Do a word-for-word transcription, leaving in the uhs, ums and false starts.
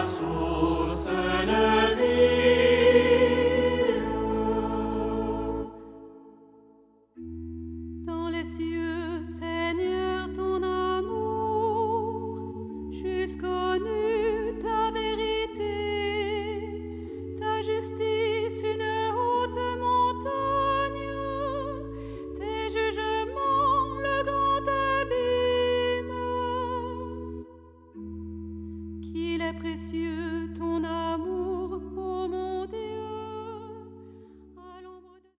source de vie. Dans les cieux, Seigneur, ton amour, jusqu'aux nues ta vérité, ta justice une haute montagne, tes jugements le grand abîme. Qu'il est précieux